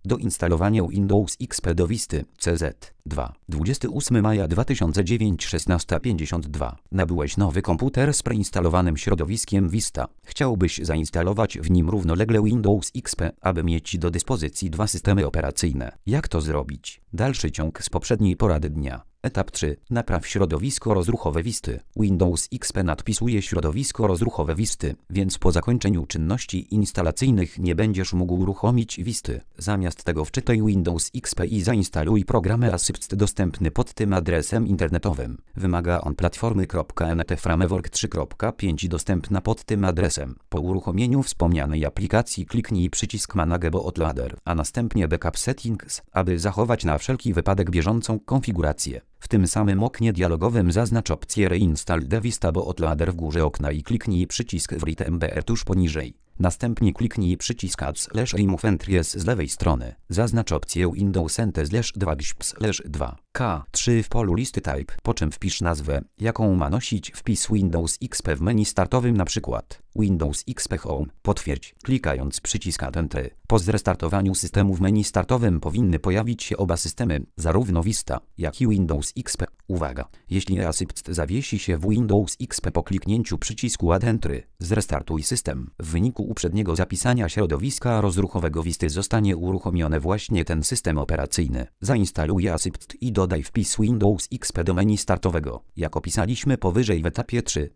do instalowania Windows XP do Visty CZ 2. 28 maja 2009 16:52. Nabyłeś nowy komputer z preinstalowanym środowiskiem Vista. Chciałbyś zainstalować w nim równolegle Windows XP, aby mieć do dyspozycji dwa systemy operacyjne. Jak to zrobić? Dalszy ciąg z poprzedniej porady dnia. Etap 3. Napraw środowisko rozruchowe Visty. Windows XP nadpisuje środowisko rozruchowe Visty, więc po zakończeniu czynności instalacyjnych nie będziesz mógł uruchomić Visty. Zamiast tego wczytaj Windows XP i zainstaluj programy ASYPT dostępny pod tym adresem internetowym. Wymaga on platformy.NT Framework 3.5 dostępna pod tym adresem. Po uruchomieniu wspomnianej aplikacji kliknij przycisk Manage Bootloader, a następnie Backup Settings, aby zachować na wszelki wypadek bieżącą konfigurację. W tym samym oknie dialogowym zaznacz opcję Reinstall the Vista Bootloader w górze okna i kliknij przycisk Write MBR tuż poniżej. Następnie kliknij przycisk Add/Remove Entries z lewej strony. Zaznacz opcję Windows NT/2 K3 w polu listy Type, po czym wpisz nazwę, jaką ma nosić wpis Windows XP w menu startowym, np. Windows XP Home. Potwierdź, klikając przycisk Add Entry. Po zrestartowaniu systemu w menu startowym powinny pojawić się oba systemy, zarówno Vista, jak i Windows XP. Uwaga! Jeśli ASYPT zawiesi się w Windows XP po kliknięciu przycisku Add Entry, zrestartuj system. W wyniku uprzedniego zapisania środowiska rozruchowego Visty zostanie uruchomiony właśnie ten system operacyjny. Zainstaluj ASYPT i dodaj wpis Windows XP do menu startowego, jak opisaliśmy powyżej w etapie 3.